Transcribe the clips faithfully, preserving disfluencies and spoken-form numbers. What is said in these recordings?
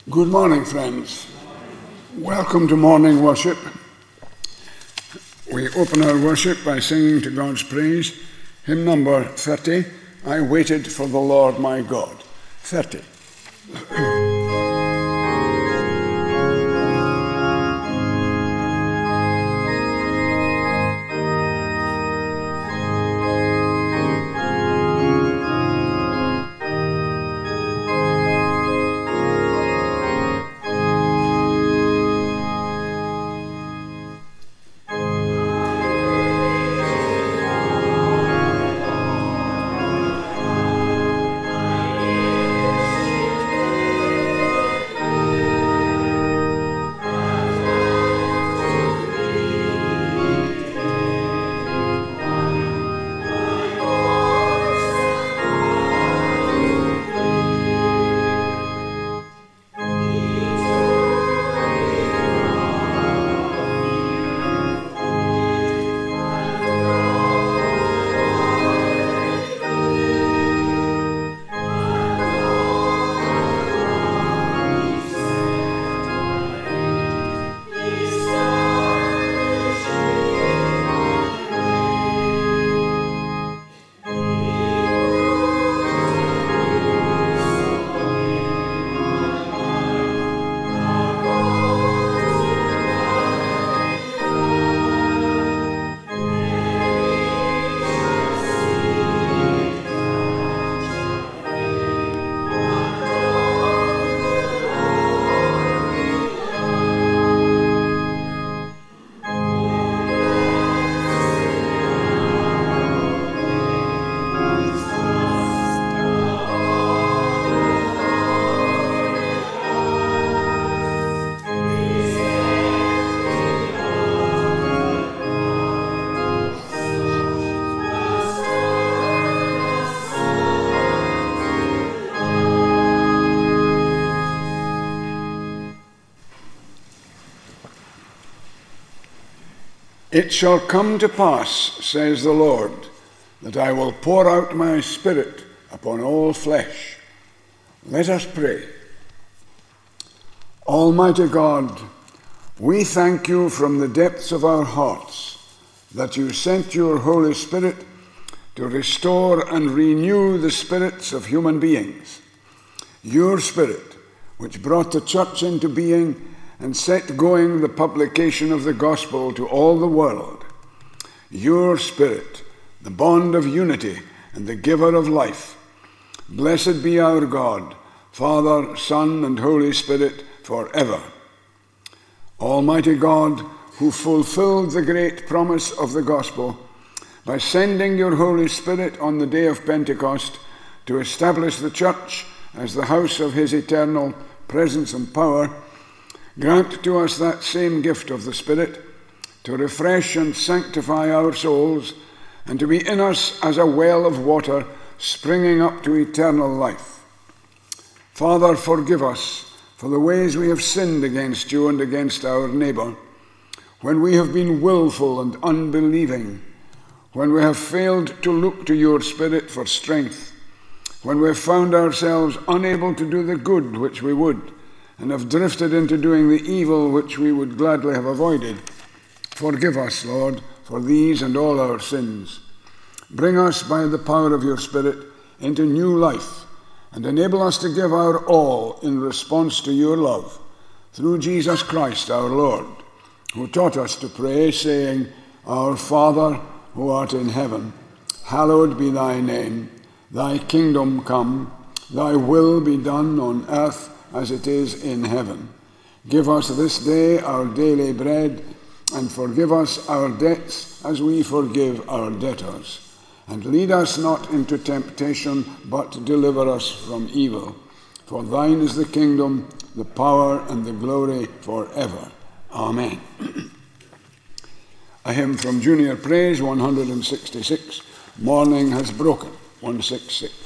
Good morning, friends. Welcome to morning worship. We open our worship by singing to God's praise, hymn number thirty, I Waited for the Lord My God. thirty. It shall come to pass, says the Lord, that I will pour out my Spirit upon all flesh. Let us pray. Almighty God, we thank you from the depths of our hearts that you sent your Holy Spirit to restore and renew the spirits of human beings. Your Spirit, which brought the church into being and set going the publication of the gospel to all the world. Your Spirit, the bond of unity and the giver of life. Blessed be our God, Father, Son, and Holy Spirit, forever. Almighty God, who fulfilled the great promise of the gospel by sending your Holy Spirit on the day of Pentecost to establish the church as the house of his eternal presence and power, grant to us that same gift of the Spirit to refresh and sanctify our souls and to be in us as a well of water springing up to eternal life. Father, forgive us for the ways we have sinned against you and against our neighbour, when we have been willful and unbelieving, when we have failed to look to your Spirit for strength, when we have found ourselves unable to do the good which we would, and have drifted into doing the evil which we would gladly have avoided. Forgive us, Lord, for these and all our sins. Bring us by the power of your Spirit into new life, and enable us to give our all in response to your love, through Jesus Christ our Lord, who taught us to pray, saying, Our Father, who art in heaven, hallowed be thy name. Thy kingdom come, thy will be done on earth as it is in heaven. Give us this day our daily bread, and forgive us our debts as we forgive our debtors. And lead us not into temptation, but deliver us from evil. For thine is the kingdom, the power, and the glory forever. Amen. A hymn from Junior Praise, one hundred sixty-six, Morning Has Broken, one sixty-six.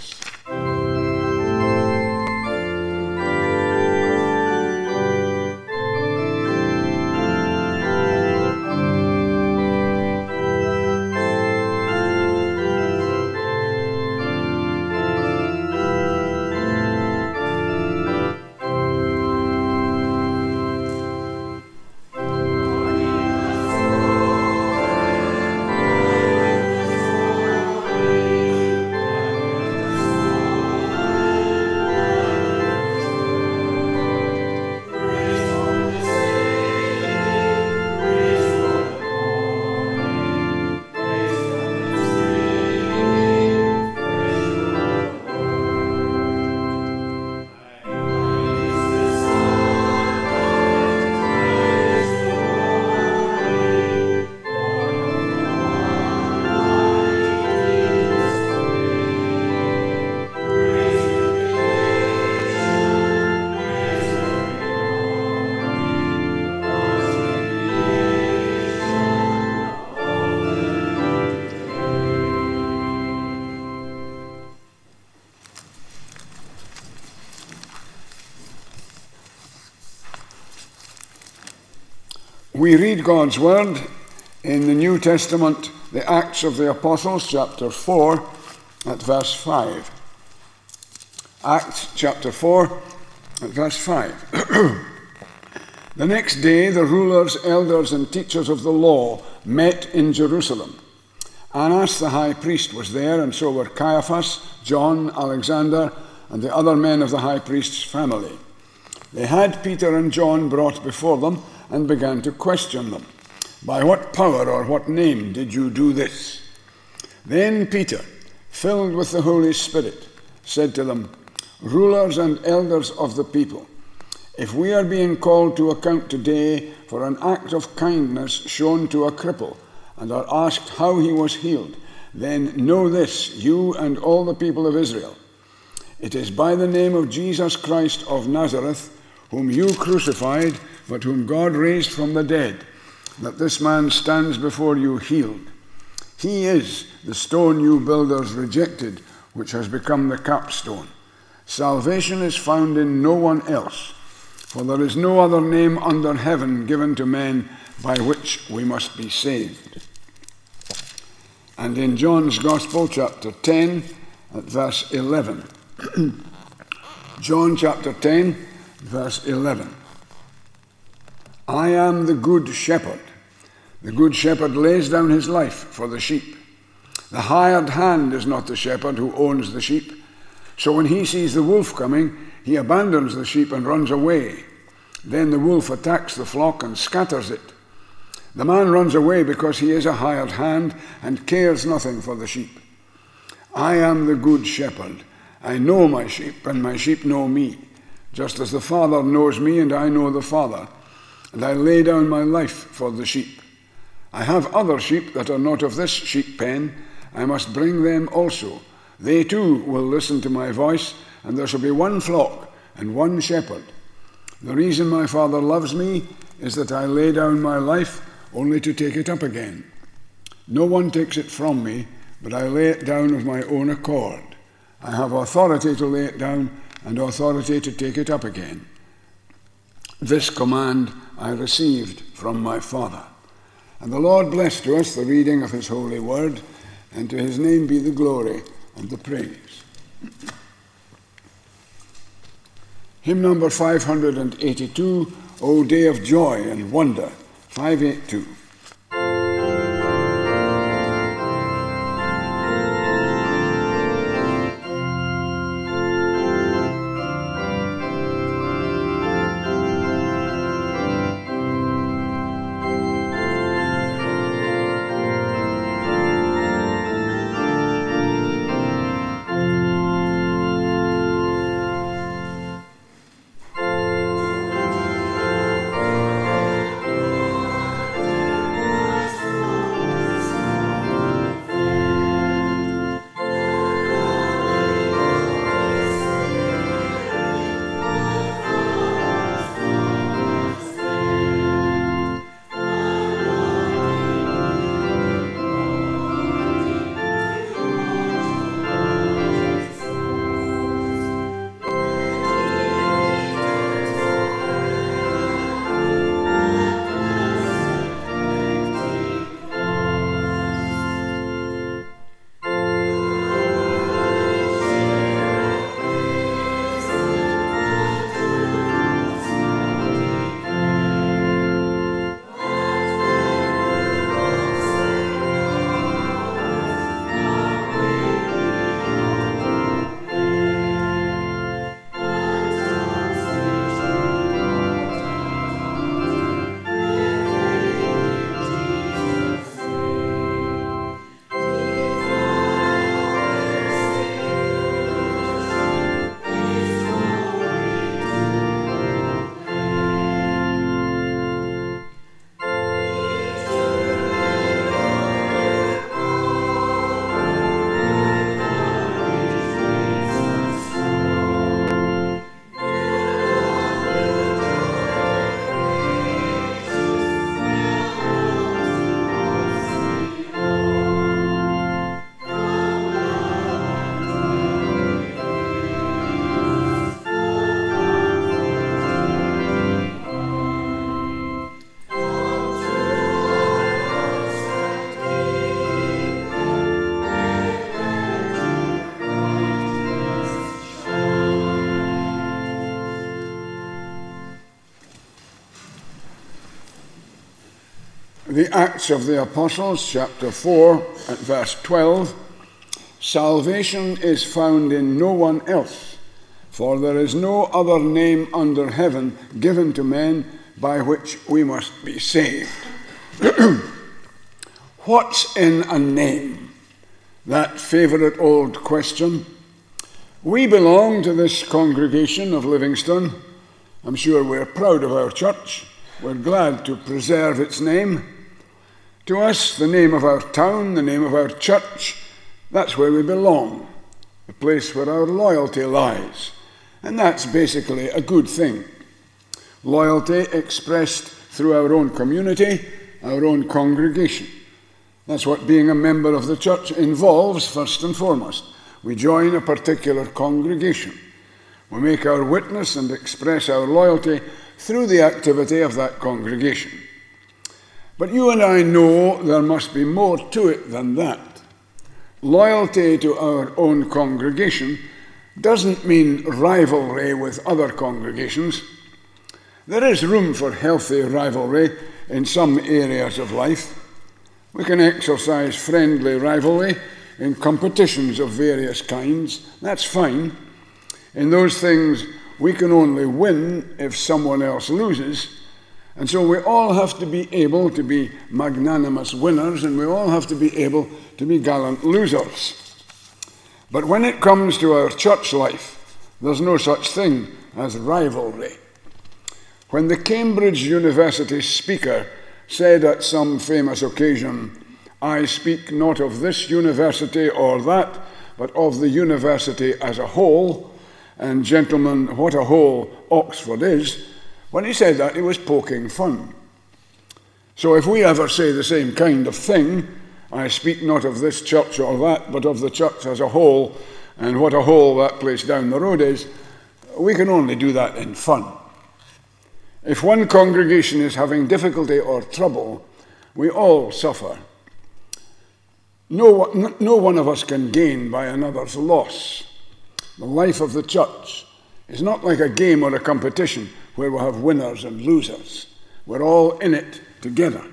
We read God's word in the New Testament, the Acts of the Apostles, chapter four, at verse five. Acts chapter four, at verse five. The next day, the rulers, elders, and teachers of the law met in Jerusalem. Annas the high priest was there, and so were Caiaphas, John, Alexander, and the other men of the high priest's family. They had Peter and John brought before them and began to question them. By what power or what name did you do this? Then Peter, filled with the Holy Spirit, said to them, Rulers and elders of the people, if we are being called to account today for an act of kindness shown to a cripple, and are asked how he was healed, then know this, you and all the people of Israel. It is by the name of Jesus Christ of Nazareth, whom you crucified, but whom God raised from the dead, that this man stands before you healed. He is the stone you builders rejected, which has become the capstone. Salvation is found in no one else, for there is no other name under heaven given to men by which we must be saved. And in John's Gospel, chapter ten, at verse eleven. John chapter ten, verse eleven. I am the good shepherd. The good shepherd lays down his life for the sheep. The hired hand is not the shepherd who owns the sheep. So when he sees the wolf coming, he abandons the sheep and runs away. Then the wolf attacks the flock and scatters it. The man runs away because he is a hired hand and cares nothing for the sheep. I am the good shepherd. I know my sheep, and my sheep know me, just as the Father knows me, and I know the Father. And I lay down my life for the sheep. I have other sheep that are not of this sheep pen. I must bring them also. They too will listen to my voice, and there shall be one flock and one shepherd. The reason my Father loves me is that I lay down my life only to take it up again. No one takes it from me, but I lay it down of my own accord. I have authority to lay it down and authority to take it up again. This command I received from my Father. And the Lord bless to us the reading of his holy word, and to his name be the glory and the praise. Hymn number five hundred eighty-two, O Day of Joy and Wonder, five eighty-two. the Acts of the Apostles, chapter four, at verse twelve, salvation is found in no one else, for there is no other name under heaven given to men by which we must be saved. What's in a name? That favourite old question. We belong to this congregation of Livingston. I'm sure we're proud of our church. We're glad to preserve its name. To us, the name of our town, the name of our church, that's where we belong, the place where our loyalty lies. And that's basically a good thing. Loyalty expressed through our own community, our own congregation. That's what being a member of the church involves, first and foremost. We join a particular congregation. We make our witness and express our loyalty through the activity of that congregation. But you and I know there must be more to it than that. Loyalty to our own congregation doesn't mean rivalry with other congregations. There is room for healthy rivalry in some areas of life. We can exercise friendly rivalry in competitions of various kinds. That's fine. In those things, we can only win if someone else loses. And so we all have to be able to be magnanimous winners, and we all have to be able to be gallant losers. But when it comes to our church life, there's no such thing as rivalry. When the Cambridge University speaker said at some famous occasion, "I speak not of this university or that, but of the university as a whole, and gentlemen, what a whole Oxford is," when he said that, he was poking fun. So if we ever say the same kind of thing, "I speak not of this church or that, but of the church as a whole, and what a whole that place down the road is," we can only do that in fun. If one congregation is having difficulty or trouble, we all suffer. No, no one of us can gain by another's loss. The life of the church is not like a game or a competition where we have winners and losers. We're all in it together.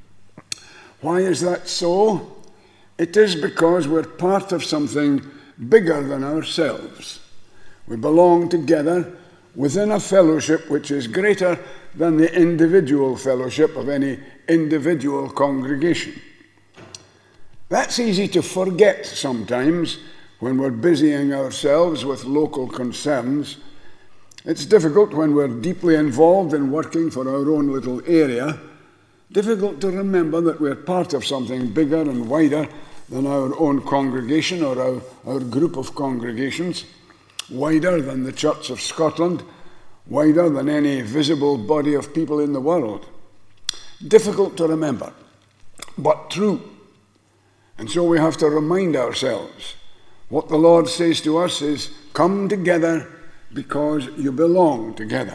Why is that so? It is because we're part of something bigger than ourselves. We belong together within a fellowship which is greater than the individual fellowship of any individual congregation. That's easy to forget sometimes when we're busying ourselves with local concerns. It's difficult when we're deeply involved in working for our own little area, difficult to remember that we're part of something bigger and wider than our own congregation or our, our group of congregations, wider than the Church of Scotland, wider than any visible body of people in the world. Difficult to remember, but true. And so we have to remind ourselves what the Lord says to us is, come together because you belong together.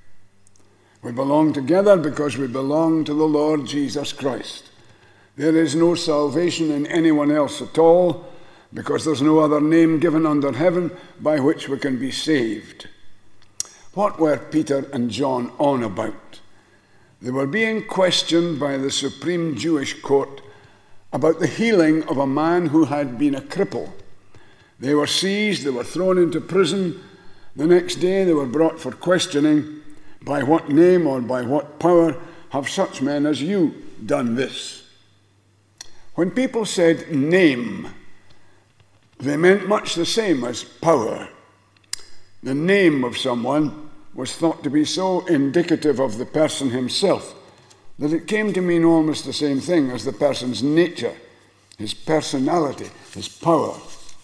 We belong together because we belong to the Lord Jesus Christ. There is no salvation in anyone else at all, because there's no other name given under heaven by which we can be saved. What were Peter and John on about? They were being questioned by the Supreme Jewish Court about the healing of a man who had been a cripple. They were seized, they were thrown into prison. The next day they were brought for questioning. By what name or by what power have such men as you done this? When people said name, they meant much the same as power. The name of someone was thought to be so indicative of the person himself that it came to mean almost the same thing as the person's nature, his personality, his power.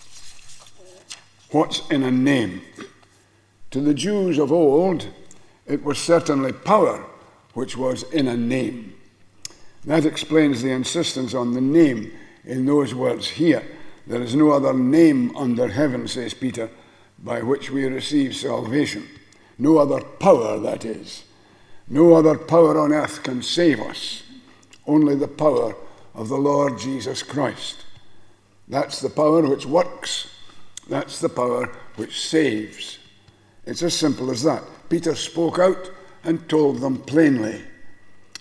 What's in a name? To the Jews of old, it was certainly power which was in a name. That explains the insistence on the name in those words here. There is no other name under heaven, says Peter, by which we receive salvation. No other power, that is. No other power on earth can save us. Only the power of the Lord Jesus Christ. That's the power which works. That's the power which saves. It's as simple as that. Peter spoke out and told them plainly.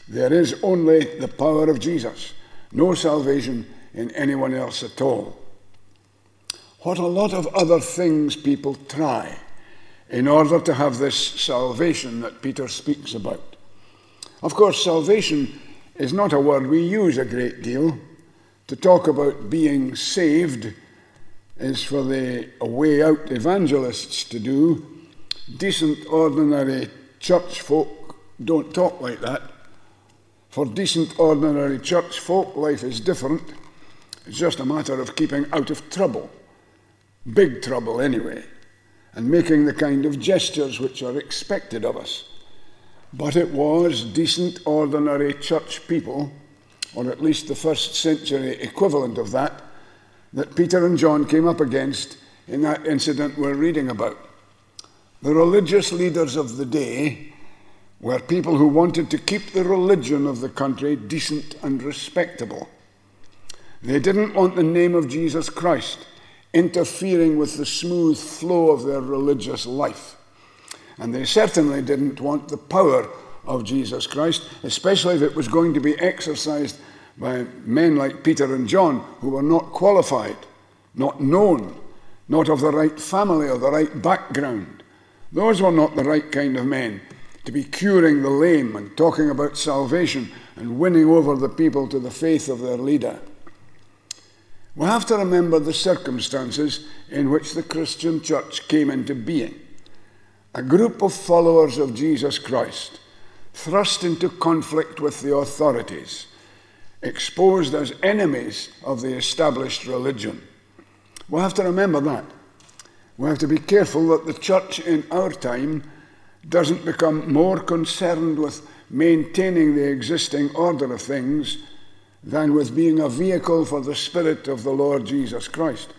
There is only the power of Jesus, no salvation in anyone else at all. What a lot of other things people try in order to have this salvation that Peter speaks about. Of course, salvation is not a word we use a great deal. To talk about being saved is for the way out evangelists to do. Decent, ordinary church folk don't talk like that. For decent, ordinary church folk, life is different. It's just a matter of keeping out of trouble. Big trouble, anyway, and making the kind of gestures which are expected of us. But it was decent, ordinary church people, or at least the first century equivalent of that, that Peter and John came up against in that incident we're reading about. The religious leaders of the day were people who wanted to keep the religion of the country decent and respectable. They didn't want the name of Jesus Christ interfering with the smooth flow of their religious life. And they certainly didn't want the power of Jesus Christ, especially if it was going to be exercised by men like Peter and John, who were not qualified, not known, not of the right family or the right background. Those were not the right kind of men to be curing the lame and talking about salvation and winning over the people to the faith of their leader. We have to remember the circumstances in which the Christian church came into being. A group of followers of Jesus Christ, thrust into conflict with the authorities, exposed as enemies of the established religion. We have to remember that. We have to be careful that the church in our time doesn't become more concerned with maintaining the existing order of things than with being a vehicle for the Spirit of the Lord Jesus Christ.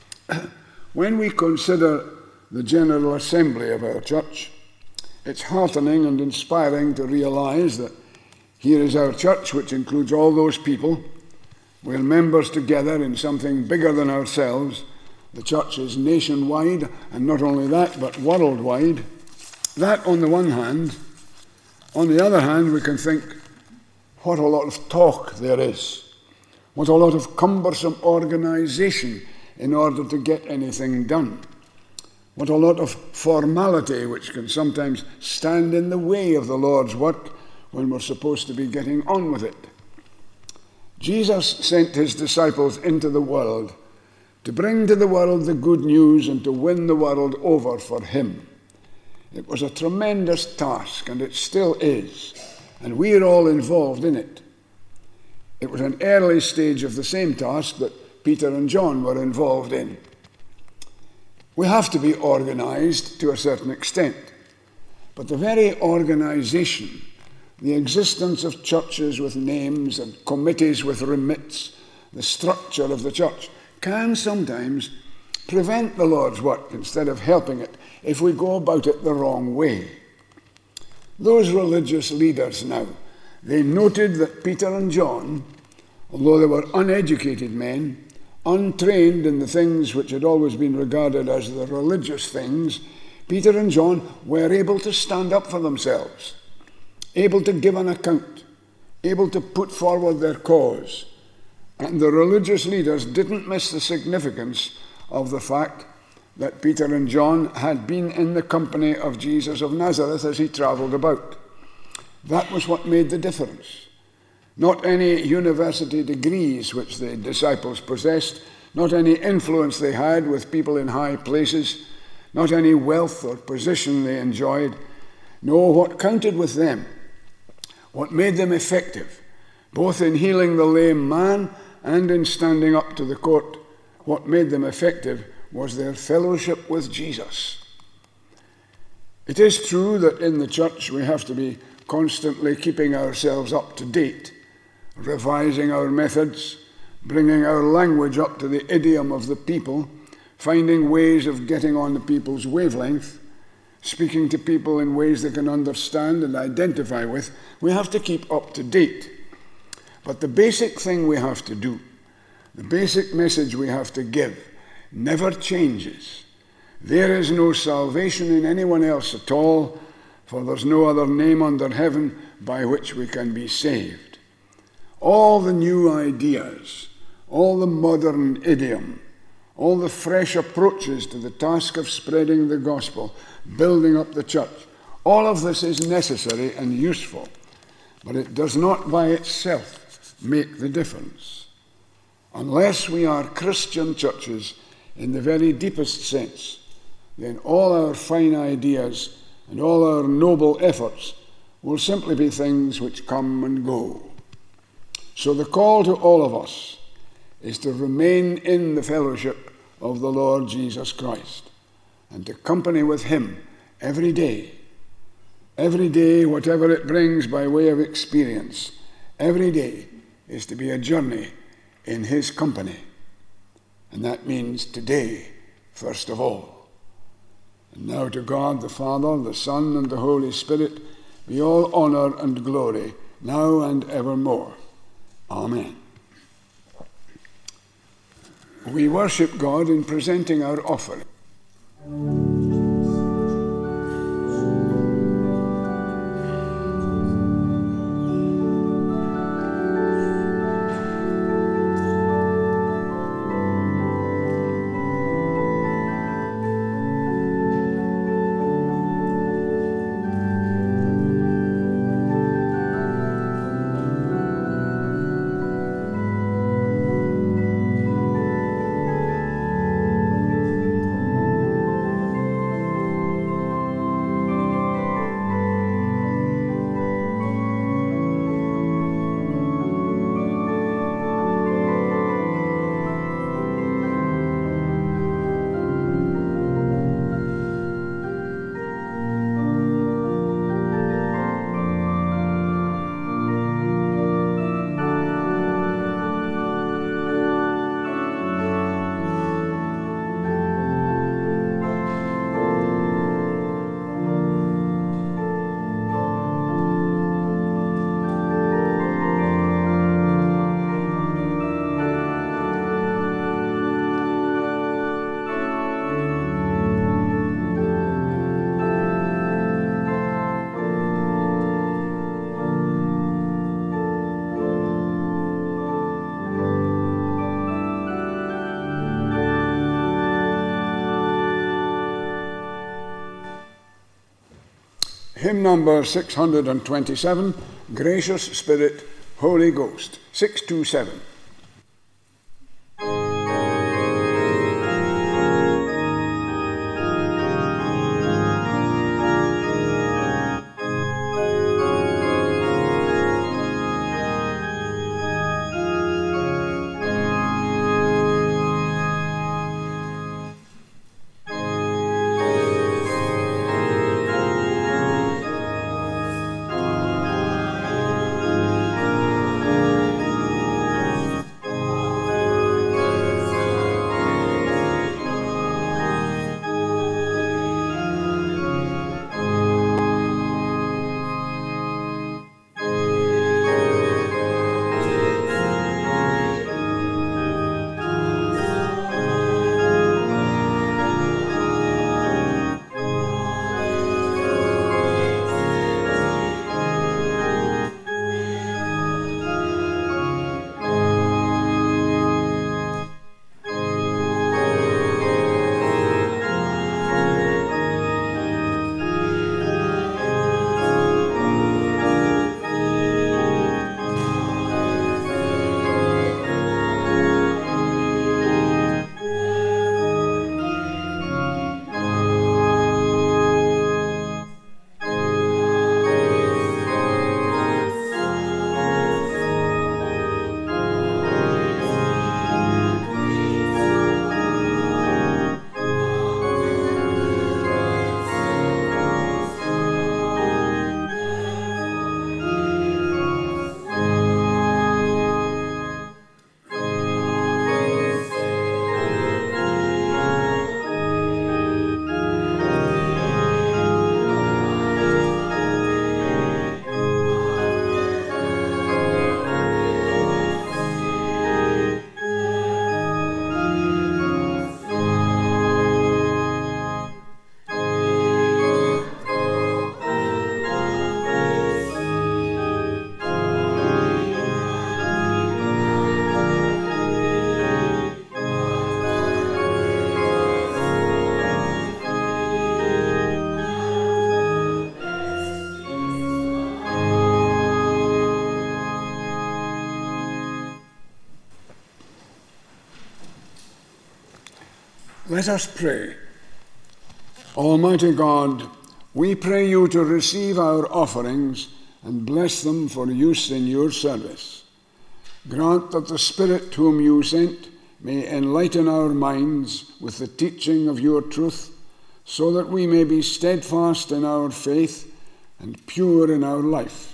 When we consider the General Assembly of our church, it's heartening and inspiring to realize that here is our church, which includes all those people. We're members together in something bigger than ourselves. The church is nationwide, and not only that, but worldwide. That on the one hand. On the other hand, we can think, what a lot of talk there is. What a lot of cumbersome organization in order to get anything done. What a lot of formality which can sometimes stand in the way of the Lord's work when we're supposed to be getting on with it. Jesus sent his disciples into the world to bring to the world the good news and to win the world over for him. It was a tremendous task, and it still is. And we are all involved in it. It was an early stage of the same task that Peter and John were involved in. We have to be organized to a certain extent. But the very organization, the existence of churches with names and committees with remits, the structure of the church, can sometimes prevent the Lord's work instead of helping it if we go about it the wrong way. Those religious leaders now, they noted that Peter and John, although they were uneducated men, untrained in the things which had always been regarded as the religious things, Peter and John were able to stand up for themselves, able to give an account, able to put forward their cause. And the religious leaders didn't miss the significance of the fact that Peter and John had been in the company of Jesus of Nazareth as he traveled about. That was what made the difference. Not any university degrees which the disciples possessed, not any influence they had with people in high places, not any wealth or position they enjoyed. No, what counted with them, what made them effective, both in healing the lame man and in standing up to the court, what made them effective was their fellowship with Jesus. It is true that in the church we have to be constantly keeping ourselves up to date, revising our methods, bringing our language up to the idiom of the people, finding ways of getting on the people's wavelength, speaking to people in ways they can understand and identify with. We have to keep up to date. But the basic thing we have to do, the basic message we have to give, never changes. There is no salvation in anyone else at all, for there's no other name under heaven by which we can be saved. All the new ideas, all the modern idiom, all the fresh approaches to the task of spreading the gospel, building up the church, all of this is necessary and useful, but it does not by itself make the difference. Unless we are Christian churches in the very deepest sense, then all our fine ideas and all our noble efforts will simply be things which come and go. So the call to all of us is to remain in the fellowship of the Lord Jesus Christ and to company with him every day. Every day, whatever it brings by way of experience, every day is to be a journey in his company. And that means today, first of all. And now to God the Father, the Son, and the Holy Spirit be all honor and glory, now and evermore. Amen. We worship God in presenting our offering. Hymn number six hundred twenty-seven, Gracious Spirit, Holy Ghost, six two seven. Thank you. Let us pray. Almighty God, we pray you to receive our offerings and bless them for use in your service. Grant that the Spirit whom you sent may enlighten our minds with the teaching of your truth, so that we may be steadfast in our faith and pure in our life.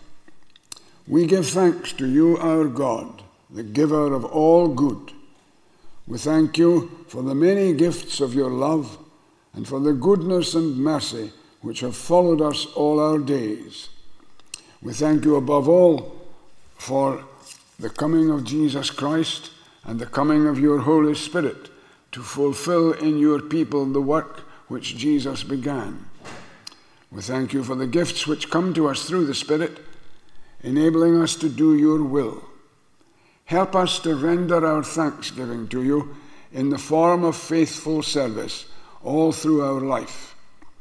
We give thanks to you, our God, the giver of all good. We thank you for the many gifts of your love and for the goodness and mercy which have followed us all our days. We thank you above all for the coming of Jesus Christ and the coming of your Holy Spirit to fulfill in your people the work which Jesus began. We thank you for the gifts which come to us through the Spirit, enabling us to do your will. Help us to render our thanksgiving to you in the form of faithful service all through our life.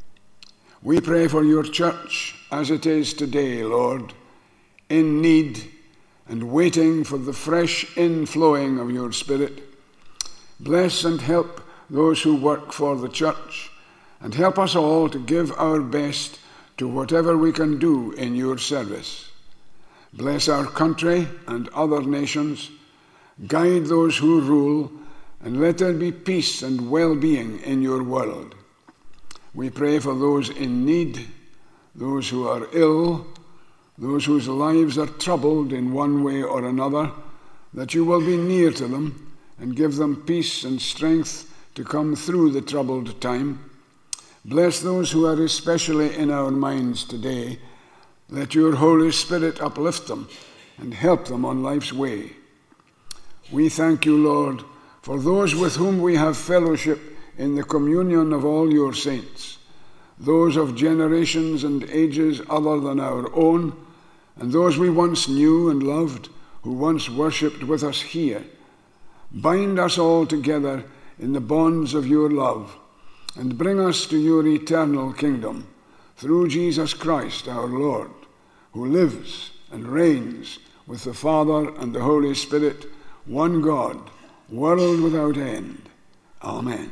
We pray for your church as it is today, Lord, in need and waiting for the fresh inflowing of your Spirit. Bless and help those who work for the church, and help us all to give our best to whatever we can do in your service. Bless our country and other nations. Guide those who rule, and let there be peace and well-being in your world. We pray for those in need, those who are ill, those whose lives are troubled in one way or another, that you will be near to them and give them peace and strength to come through the troubled time. Bless those who are especially in our minds today. Let your Holy Spirit uplift them and help them on life's way. We thank you, Lord, for those with whom we have fellowship in the communion of all your saints, those of generations and ages other than our own, and those we once knew and loved, who once worshipped with us here. Bind us all together in the bonds of your love, and bring us to your eternal kingdom, through Jesus Christ our Lord, who lives and reigns with the Father and the Holy Spirit, one God, world without end. Amen.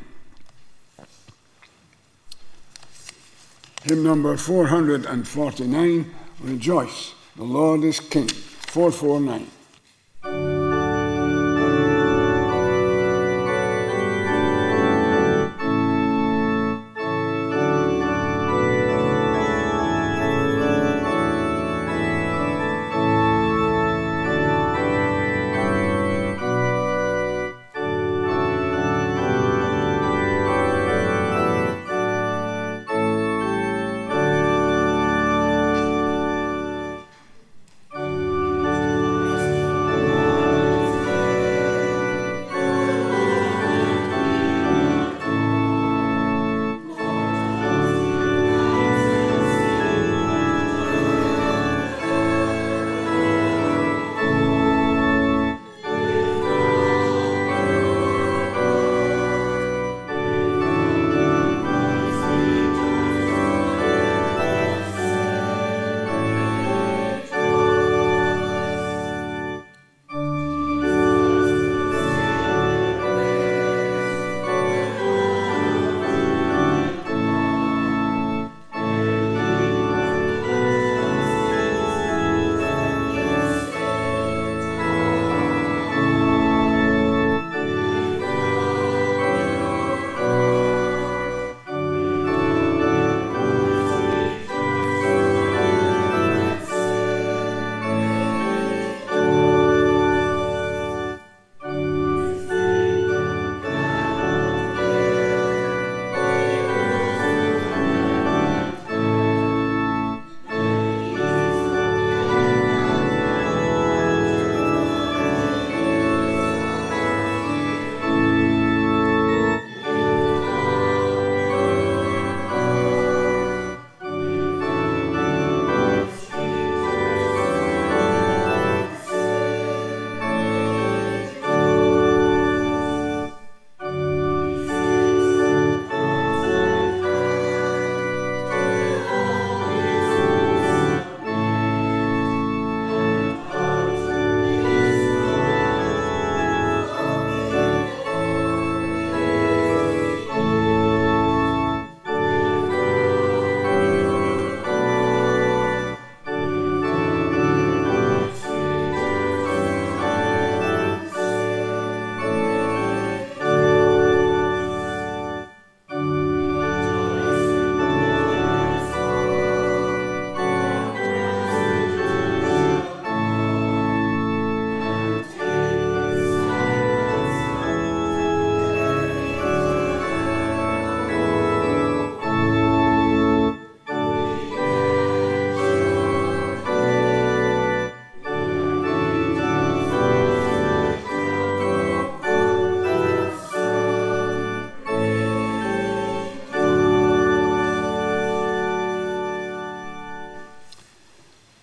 Hymn number four hundred forty-nine, Rejoice, the Lord is King, four forty-nine.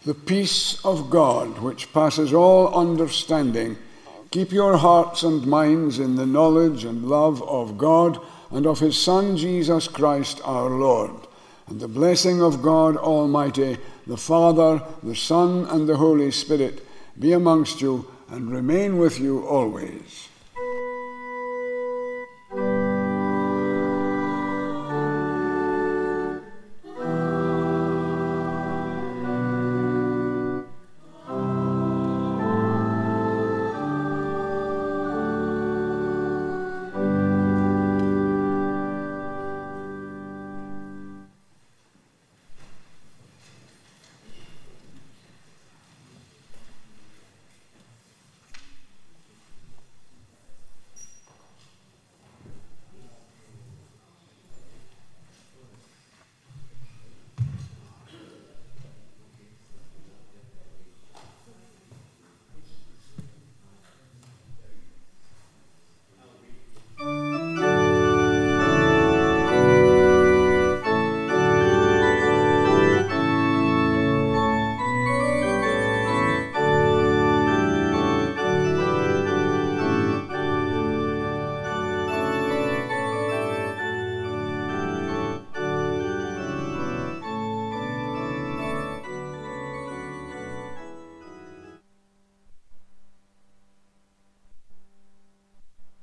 The peace of God, which passes all understanding, keep your hearts and minds in the knowledge and love of God and of his Son, Jesus Christ our Lord. And the blessing of God Almighty, the Father, the Son, and the Holy Spirit be amongst you and remain with you always.